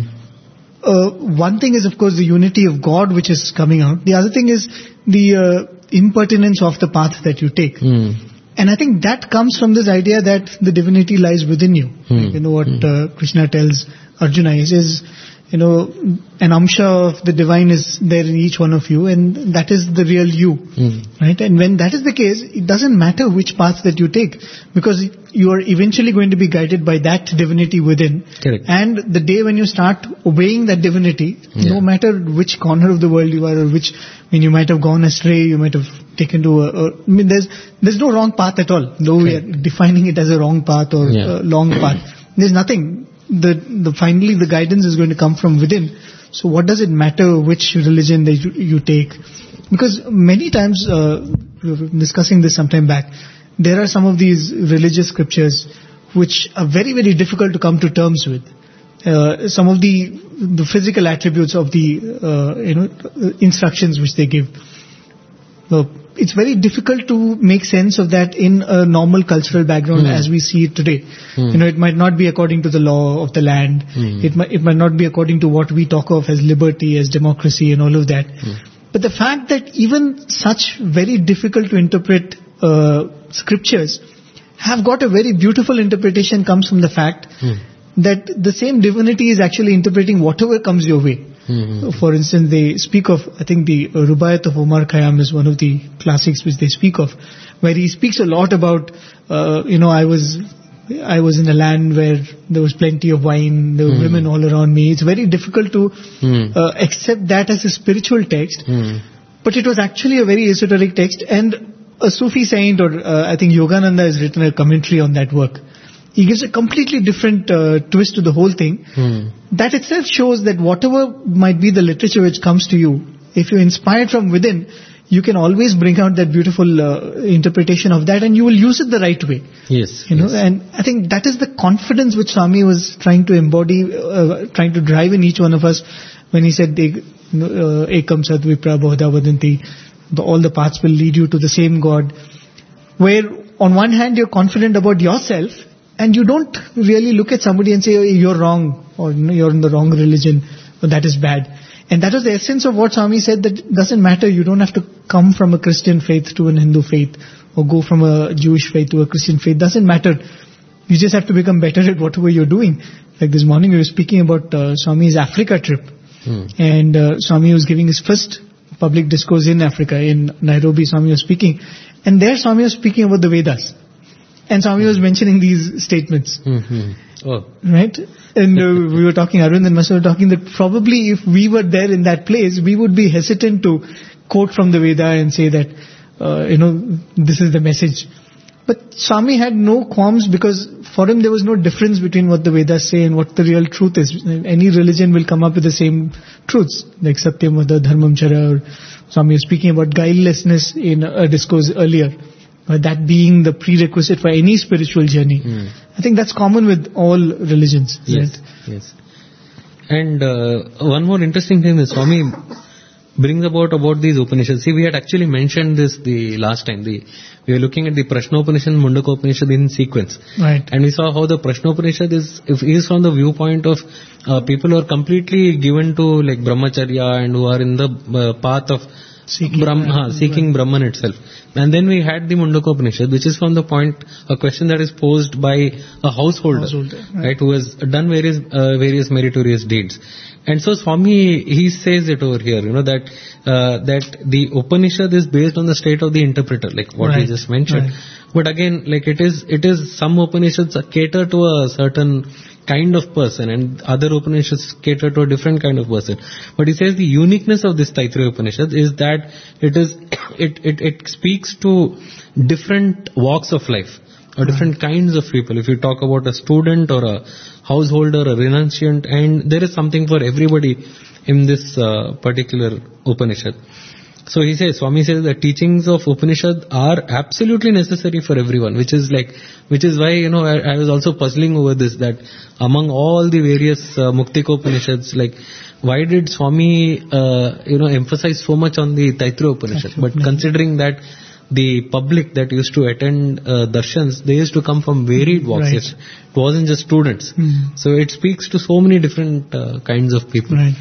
One thing is, of course, the unity of God, which is coming out. The other thing is the impertinence of the path that you take. And I think that comes from this idea that the divinity lies within you. What Krishna tells Arjuna, he says, an amsha of the divine is there in each one of you, and that is the real you. Right? And when that is the case, it doesn't matter which path that you take, because you are eventually going to be guided by that divinity within. Correct. And the day when you start obeying that divinity, no matter which corner of the world you are, or when you might have gone astray, you might have taken to there's no wrong path at all, though we are defining it as a wrong path or a long path. There's nothing. finally the guidance is going to come from within. So what does it matter which religion that you take? Because many times, we were discussing this sometime back, there are some of these religious scriptures which are very, very difficult to come to terms with. Some of the physical attributes of the instructions which they give. It's very difficult to make sense of that in a normal cultural background as we see it today. It might not be according to the law of the land. It might not be according to what we talk of as liberty, as democracy and all of that. But the fact that even such very difficult to interpret scriptures have got a very beautiful interpretation comes from the fact that the same divinity is actually interpreting whatever comes your way. For instance, they speak of, I think the Rubaiyat of Omar Khayyam is one of the classics which they speak of, where he speaks a lot about, I was in a land where there was plenty of wine, there were women all around me. It's very difficult to accept that as a spiritual text, but it was actually a very esoteric text, and a Sufi saint, or I think Yogananda has written a commentary on that work. He gives a completely different twist to the whole thing. That itself shows that whatever might be the literature which comes to you, if you're inspired from within, you can always bring out that beautiful interpretation of that, and you will use it the right way. Yes. And I think that is the confidence which Swami was trying to embody, trying to drive in each one of us when he said, Ekam Sat Vipra Bahudha Vadanti, all the paths will lead you to the same God. Where on one hand you're confident about yourself, and you don't really look at somebody and say, oh, you're wrong, or you're in the wrong religion, or that is bad. And that was the essence of what Swami said, that it doesn't matter, you don't have to come from a Christian faith to an Hindu faith, or go from a Jewish faith to a Christian faith. Doesn't matter. You just have to become better at whatever you're doing. Like this morning we were speaking about Swami's Africa trip. And Swami was giving his first public discourse in Africa, in Nairobi. Swami was speaking. And there Swami was speaking about the Vedas. And Swami was mentioning these statements. Oh. Right? And we were talking, Arvind and Master were talking that probably if we were there in that place, we would be hesitant to quote from the Veda and say that, this is the message. But Swami had no qualms, because for him there was no difference between what the Vedas say and what the real truth is. Any religion will come up with the same truths, like Satyam Vada Dharmam Chara, or Swami was speaking about guilelessness in a discourse earlier. That being the prerequisite for any spiritual journey. I think that's common with all religions. Yes, right? Yes. And one more interesting thing that Swami brings about these Upanishads. See, we had actually mentioned this the last time. We were looking at the Prashnopanishad and Mundakopanishad in sequence. Right. And we saw how the Prashnopanishad is from the viewpoint of people who are completely given to like brahmacharya and who are in the path of seeking Brahman itself. And then we had the Mundakopanishad, which is from the point, a question that is posed by a householder, right, who has done various meritorious deeds. And so Swami, he says it over here, that the Upanishad is based on the state of the interpreter, like what we just mentioned. Right. But again, like it is some Upanishads cater to a certain kind of person, and other Upanishads cater to a different kind of person. But he says the uniqueness of this Taittiriya Upanishad is that it speaks to different walks of life, or different kinds of people. If you talk about a student or a householder, a renunciant, and there is something for everybody in this particular Upanishad. So Swami says the teachings of Upanishad are absolutely necessary for everyone, which is why, I was also puzzling over this, that among all the various Muktiko Upanishads, like, why did Swami, emphasize so much on the Taittiriya Upanishad? But considering that the public that used to attend darshans, they used to come from varied walks. Right. It wasn't just students. So it speaks to so many different kinds of people. Right.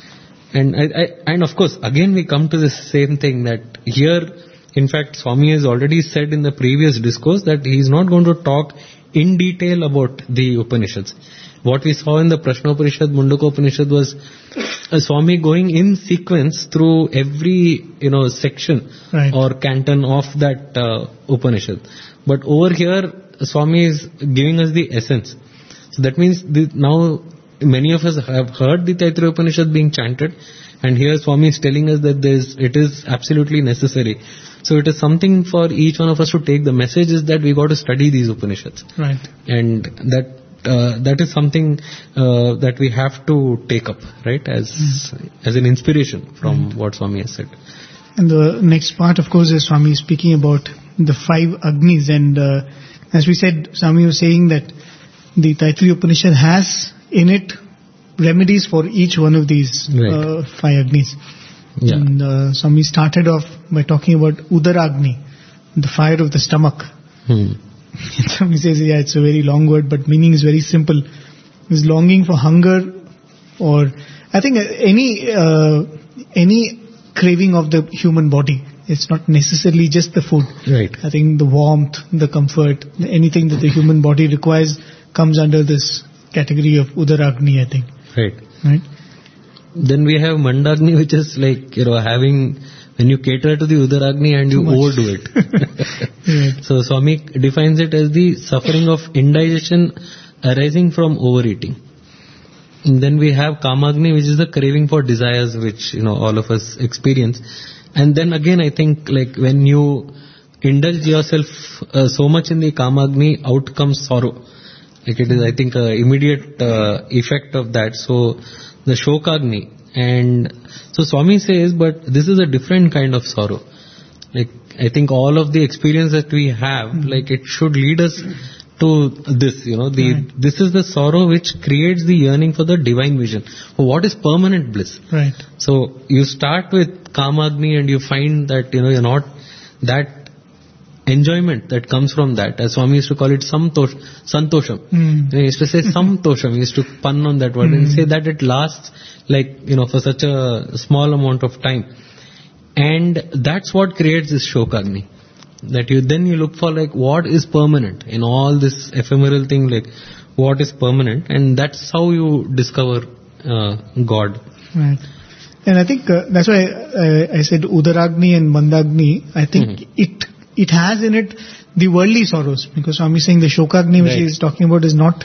And of course, again we come to the same thing, that here, in fact, Swami has already said in the previous discourse that he is not going to talk in detail about the Upanishads. What we saw in the Prashnopanishad, Mundakopanishad was Swami going in sequence through every, section or canton of that Upanishad. But over here, Swami is giving us the essence. So that means now many of us have heard the Taittiriya Upanishad being chanted, and here Swami is telling us that it is absolutely necessary. So it is something for each one of us to take. The message is that we got to study these Upanishads. Right. And that that is something that we have to take up, right, as an inspiration from what Swami has said. And the next part, of course, is Swami speaking about the 5 Agnis. And as we said, Swami was saying that the Taittiriya Upanishad has in it remedies for each one of these 5 Agnis. Yeah. And Swami started off by talking about Udaragni, the fire of the stomach. Swami says, it's a very long word, but meaning is very simple. It's longing for hunger, or I think any craving of the human body. It's not necessarily just the food. Right. I think the warmth, the comfort, anything that the human body requires comes under this category of Udaragni, I think. Right. Then we have Mandagni, which is like, having, when you cater to the Udaragni and you overdo it. Right. So Swami defines it as the suffering of indigestion arising from overeating. And then we have Kamagni, which is the craving for desires, which, all of us experience. And then again, I think, like, when you indulge yourself so much in the Kamagni, out comes sorrow. Like, it is, I think, an immediate effect of that. So, the Shokagni. And so Swami says, but this is a different kind of sorrow. Like, I think all of the experience that we have, like, it should lead us to this, this is the sorrow which creates the yearning for the divine vision. What is permanent bliss? Right. So you start with Kamagni and you find that, you're not that enjoyment that comes from that. As Swami used to call it Santosham. He used to say Samtosham. He used to pun on that word and say that it lasts like, for such a small amount of time. And that's what creates this Shokagni. That you look for, like, what is permanent in all this ephemeral thing, like what is permanent, and that's how you discover God. Right. And I think that's why I said Udaragni and Mandagni. I think it has in it the worldly sorrows, because Swami is saying the Shokagni which he is talking about is not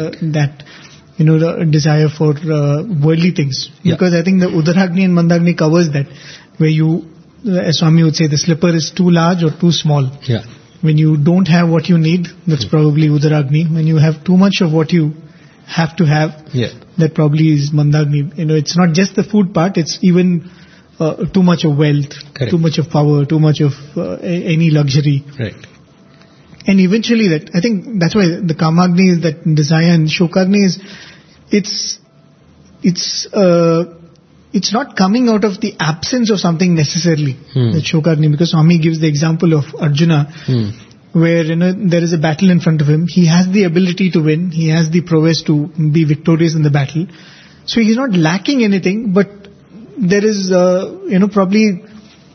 the desire for worldly things. Because I think the Udaragni and Mandagni covers that, where you, as Swami would say, the slipper is too large or too small. Yeah. When you don't have what you need, that's probably Udaragni. When you have too much of what you have to have, that probably is Mandagni. It's not just the food part, it's even too much of wealth, too much of power, too much of any luxury. Right. And eventually that, I think that's why the Kamagni is that desire, and Shokagni is, it's not coming out of the absence of something necessarily, that Shokagni, because Swami gives the example of Arjuna, where there is a battle in front of him. He has the ability to win. He has the prowess to be victorious in the battle. So he's not lacking anything, but there is, probably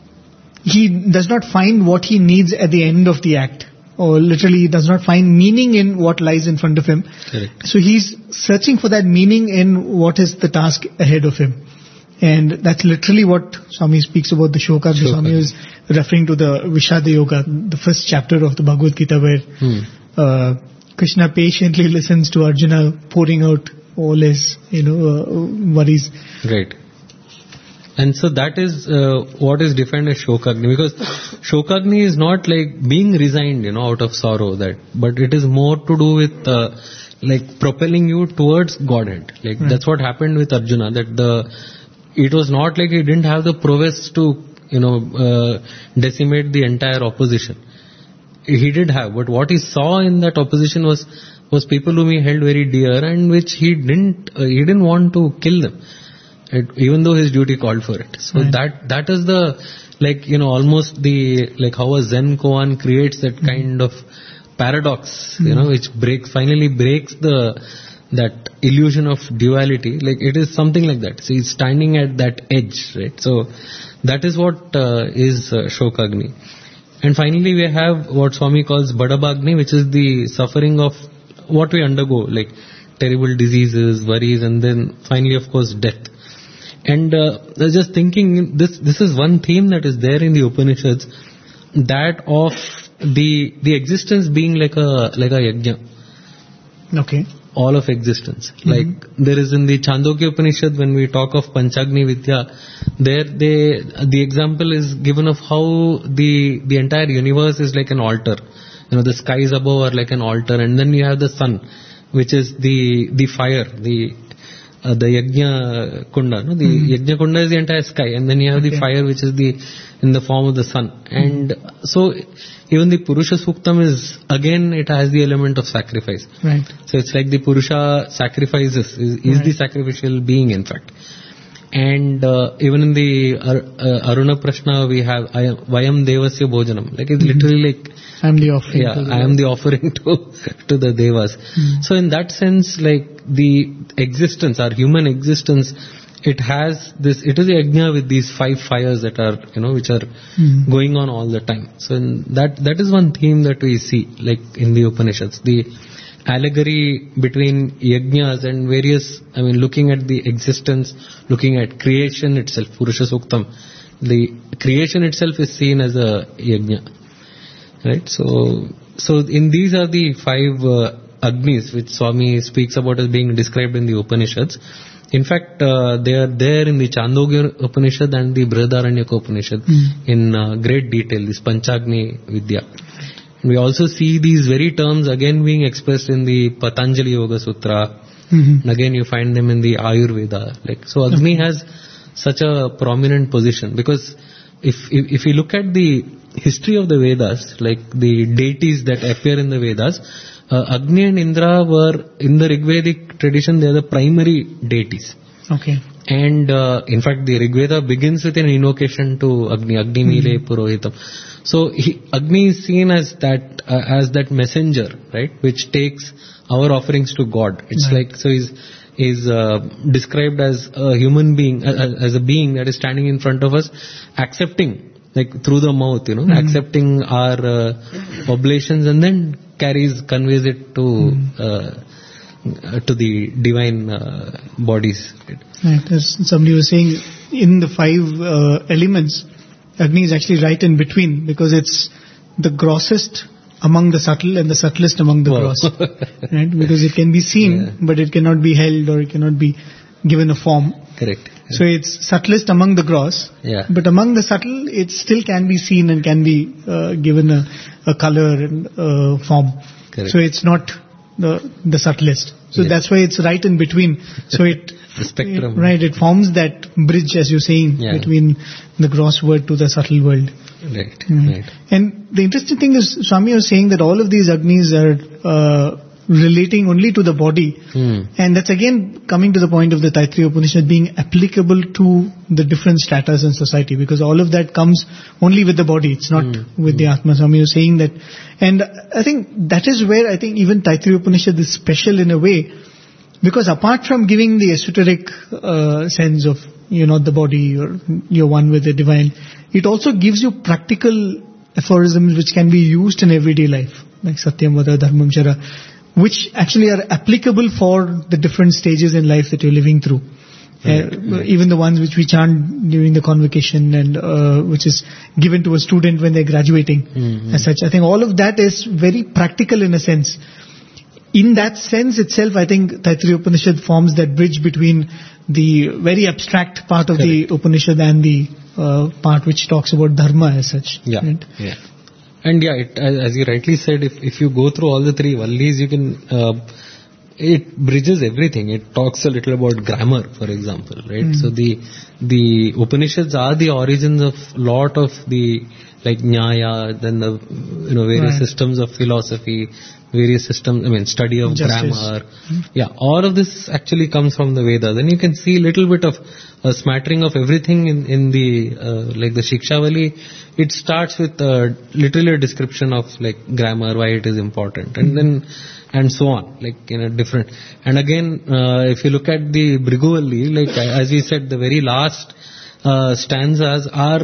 he does not find what he needs at the end of the act, or literally he does not find meaning in what lies in front of him. Correct. So he's searching for that meaning in what is the task ahead of him. And that's literally what Swami speaks about the Shokagni. Swami is referring to the Vishada Yoga, the first chapter of the Bhagavad Gita, where Krishna patiently listens to Arjuna pouring out all his, worries. Right. And so that is what is defined as Shokagni, because Shokagni is not like being resigned, out of sorrow, but it is more to do with like propelling you towards Godhead. Like that's what happened with Arjuna, that it was not like he didn't have the prowess to, decimate the entire opposition. He did have, but what he saw in that opposition was people whom he held very dear, and which he didn't want to kill them. Even though his duty called for it. So that is the, like, almost the, like how a Zen koan creates that kind of paradox, which finally breaks that illusion of duality. Like it is something like that. So he's standing at that edge, right? So that is what is Shokagni. And finally we have what Swami calls Badabagni, which is the suffering of what we undergo, like terrible diseases, worries, and then finally, of course, death. And I was just thinking, this is one theme that is there in the Upanishads, that of the existence being like a yajna. Okay. All of existence. Like there is in the Chandogya Upanishad, when we talk of Panchagni Vidya, there the example is given of how the entire universe is like an altar. The skies above are like an altar, and then you have the sun, which is the fire, the Yajna Kunda. No? The Yajna Kunda is the entire sky, and then you have the fire, which is in the form of the sun. And so even the Purusha Suktam it has the element of sacrifice. Right. So it's like the Purusha sacrifices, is the sacrificial being, in fact. And even in the Aruna Prashna we have Vayam Devasya Bhojanam. Like it's literally like I am the offering. Yeah, I am the offering to the Devas. So in that sense, like the existence, our human existence, it has this. It is a yajna with these 5 fires that are which are going on all the time. So in that is one theme that we see, like in the Upanishads, the allegory between yajnas and various. I mean, looking at the existence, looking at creation itself, Purusha Suktam. The creation itself is seen as a yajna. Right, so in these are the 5 Agnis which Swami speaks about as being described in the Upanishads. In fact, they are there in the Chandogya Upanishad and the Brihadaranyaka Upanishad in great detail. This Panchagni Vidya. And we also see these very terms again being expressed in the Patanjali Yoga Sutra. And again, you find them in the Ayurveda. Like so, Agni has such a prominent position because if you look at the history of the Vedas, like the deities that appear in the Vedas, Agni and Indra were, in the Rigvedic tradition, they are the primary deities. Okay. And in fact, the Rigveda begins with an invocation to Agni, Agni Mile Purohitam. So Agni is seen as that messenger, right, which takes our offerings to God. It's like, so he's described as a human being, as a being that is standing in front of us, accepting, like through the mouth, accepting our oblations, and then conveys it to the divine bodies. Right. As somebody was saying, in the 5 elements, Agni is actually right in between, because it's the grossest among the subtle and the subtlest among the gross. Right? Because it can be seen, but it cannot be held, or it cannot be given a form. Correct. So it's subtlest among the gross, but among the subtle, it still can be seen and can be given a color and form. Correct. So it's not the subtlest. So that's why it's right in between. So the spectrum. It forms that bridge, as you're saying, between the gross world to the subtle world. Right. And the interesting thing is, Swami was saying that all of these Agnis are relating only to the body. And that's again coming to the point of the Taittiriya Upanishad being applicable to the different stratas in society, because all of that comes only with the body. It's not with the Atma. Swami was saying that. And I think that is where I think even Taittiriya Upanishad is special in a way, because apart from giving the esoteric sense of you're not the body, or you're one with the divine, it also gives you practical aphorisms which can be used in everyday life, like Satyam Vada Dharmam Chara, which actually are applicable for the different stages in life that you're living through. Even the ones which we chant during the convocation, and which is given to a student when they're graduating, as such. I think all of that is very practical in a sense. In that sense itself, I think Taittiriya Upanishad forms that bridge between the very abstract part of the Upanishad and the part which talks about dharma as such. Right? And as you rightly said, if you go through all the 3 vallis, you can, it bridges everything. It talks a little about grammar, for example, right? So the Upanishads are the origins of lot of the, like Nyaya, then the, various systems of philosophy, various systems, study of grammar. All of this actually comes from the Vedas. And you can see a little bit of a smattering of everything in the, like the Shikshavali. It starts with literally a description of like grammar, why it is important, and then, and so on, like different. And again, if you look at the Bhrigu, like as we said, the very last stanzas are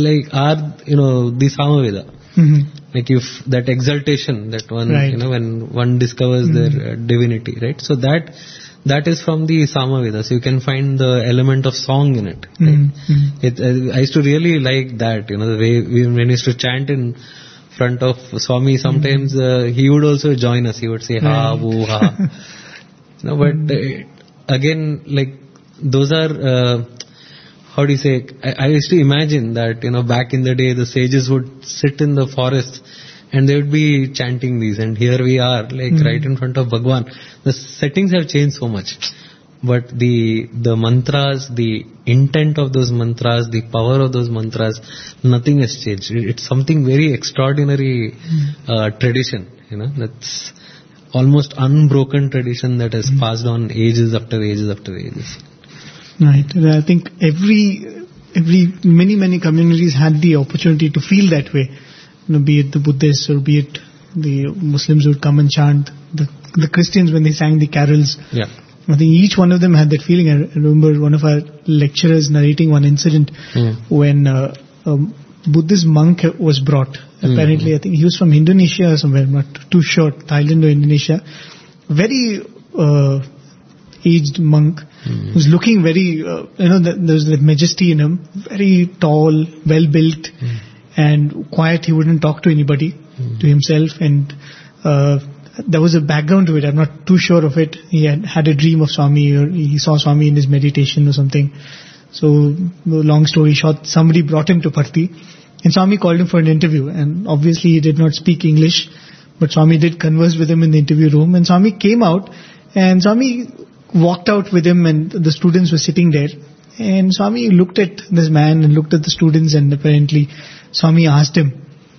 the Samaveda. Like if that exaltation that one, when one discovers their divinity, right? So that is from the Samaveda. So you can find the element of song in it. Right? I used to really like that, the way when we used to chant in front of Swami, sometimes he would also join us. He would say ha, wo, ha. But again, like those are, how do you say, I used to imagine that, back in the day, the sages would sit in the forest and they would be chanting these, and here we are, like right in front of Bhagwan. The settings have changed so much, but the mantras, the intent of those mantras, the power of those mantras, nothing has changed. It's something very extraordinary tradition, that's almost unbroken tradition that has passed on ages after ages after ages. Right. I think many communities had the opportunity to feel that way. Be it the Buddhists or be it the Muslims who would come and chant, the Christians when they sang the carols. Yeah. I think each one of them had that feeling. I remember one of our lecturers narrating one incident when a Buddhist monk was brought. Apparently, I think he was from Indonesia or somewhere, I'm not too sure, Thailand or Indonesia. Very aged monk who's looking very, there's that majesty in him, very tall, well built, and quiet. He wouldn't talk to anybody, to himself, and there was a background to it. I'm not too sure of it. He had a dream of Swami, or he saw Swami in his meditation or something. So, long story short, somebody brought him to Parthi, and Swami called him for an interview, and obviously he did not speak English, but Swami did converse with him in the interview room, and Swami came out, and Swami walked out with him, and the students were sitting there, and Swami looked at this man and looked at the students, and apparently Swami asked him,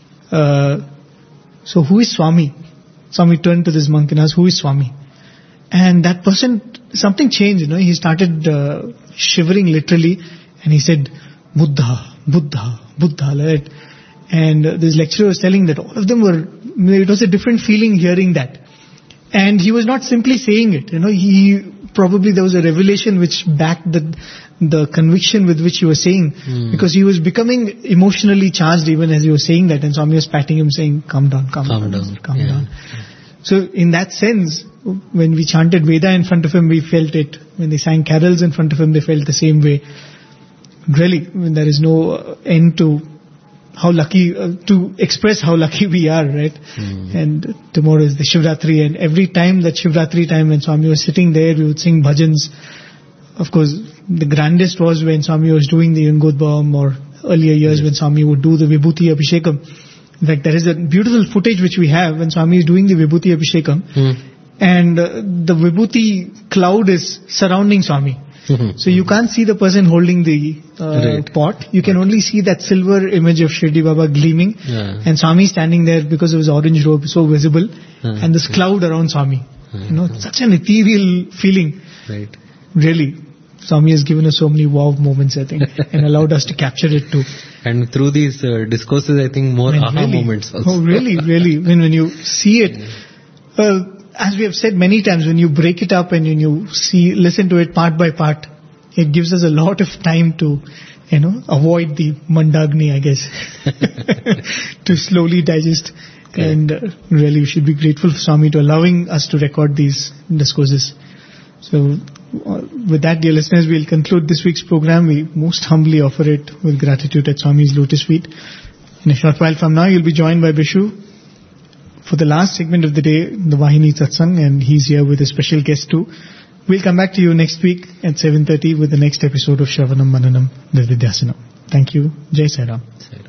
so who is Swami? Swami turned to this monk and asked, who is Swami? And that person, something changed, he started shivering literally, and he said, Buddha, Buddha, Buddha, right? And this lecturer was telling that all of them it was a different feeling hearing that. And he was not simply saying it, probably there was a revelation which backed the conviction with which he was saying, because he was becoming emotionally charged even as he was saying that, and Swami was patting him saying, calm down. So in that sense, when we chanted Veda in front of him, we felt it. When they sang carols in front of him, they felt the same way. Really, there is no end to how lucky, to express how lucky we are, right? And tomorrow is the Shivratri, and every time that Shivratri time when Swami was sitting there, we would sing bhajans. Of course, the grandest was when Swami was doing the Yangodbam, or earlier years when Swami would do the Vibhuti Abhishekam. In fact, there is a beautiful footage which we have when Swami is doing the Vibhuti Abhishekam, and the Vibhuti cloud is surrounding Swami. So you can't see the person holding the pot. You can only see that silver image of Shirdi Baba gleaming, and Swami standing there because of his orange robe so visible, and this cloud around Swami. Such an ethereal feeling. Right. Really, Swami has given us so many wow moments, I think, and allowed us to capture it too. And through these discourses, I think more aha moments also. Oh, really. When you see it, as we have said many times, when you break it up and when you listen to it part by part, it gives us a lot of time to, avoid the mandagni, I guess, to slowly digest. Okay. And really, we should be grateful for Swami to allowing us to record these discourses. So, with that, dear listeners, we'll conclude this week's program. We most humbly offer it with gratitude at Swami's Lotus Feet. In a short while from now, you'll be joined by Bishu for the last segment of the day, the Vahini Satsang, and he's here with a special guest too. We'll come back to you next week at 7:30 with the next episode of Shravanam Mananam Nirvidyasanam. Thank you. Jai Sai Ram.